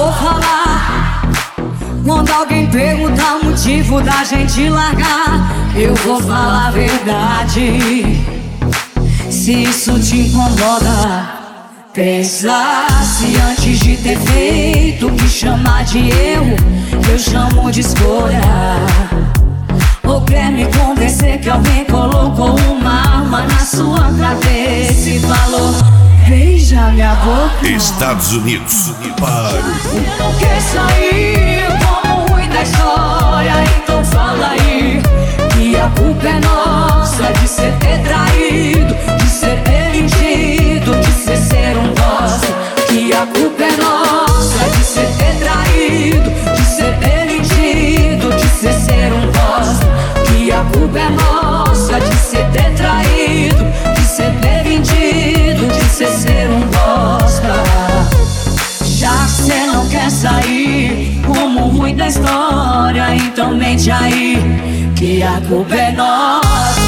vou falar. Quando alguém perguntar o motivo da gente largar, eu vou falar a verdade. Se isso te incomoda, pensa se antes de ter feito o que chamar de erro, eu chamo de escolha. Ou quer me convencer que alguém colocou uma arma na sua cabeça e falou: beija minha boca. Estados Unidos, para Você não quer sair como ruim da história, então fala aí que a culpa é nossa de ser ter traído, de ser eligido, de ser um bosta. Que a culpa é nossa de ser ter traído, de ser eligido, de ser um bosta. Que a culpa é nossa de ser ter traído, de ser eligido, de ser um bosta. Já que cê não quer sair como ruim da história, então mente aí que a culpa é nossa.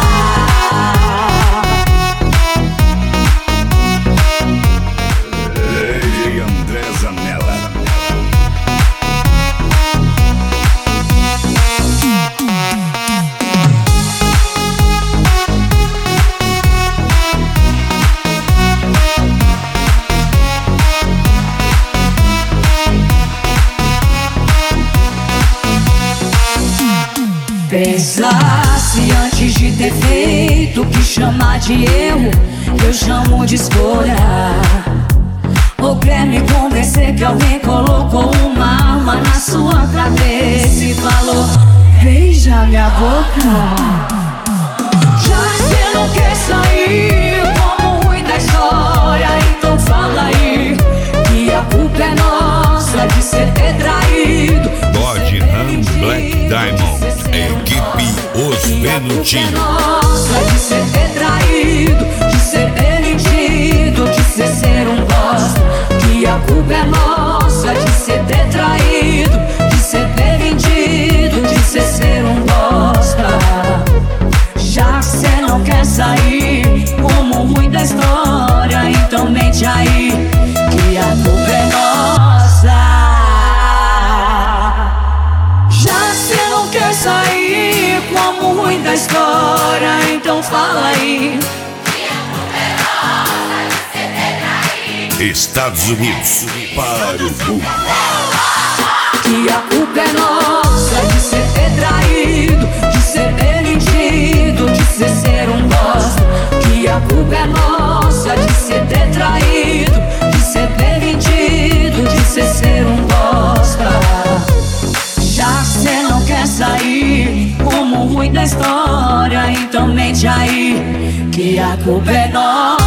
DJ André Zanella. Pensa se antes de ter feito o que chamar de erro, eu chamo de escolha. Ou quer me convencer que alguém colocou uma arma na sua cabeça e falou: beija minha boca. Já que cê não quer sair como ruim da história, então fala aí que a culpa é nossa de ser ter traído. Dodge Ram Black Diamond, equipe Os Venutinhos. Nossa de ser ter traído, de ser eligido, de ser um bosta. Que a culpa é nossa de ser ter traído, de ser eligido, de ser um bosta. Já que cê não quer sair como ruim da história, então mente aí que a culpa é nossa. Quer sair como ruim da história, então fala aí que a culpa é nossa de ser ter traído. Estados Unidos, para o mundo. Que a culpa é nossa de ser ter traído, de ser eligido, de ser um bosta. Que a culpa é nossa de ser ter traído, de ser eligido, de ser um bosta. Já que cê não quer sair como ruim da história, então mente aí que a culpa é nossa.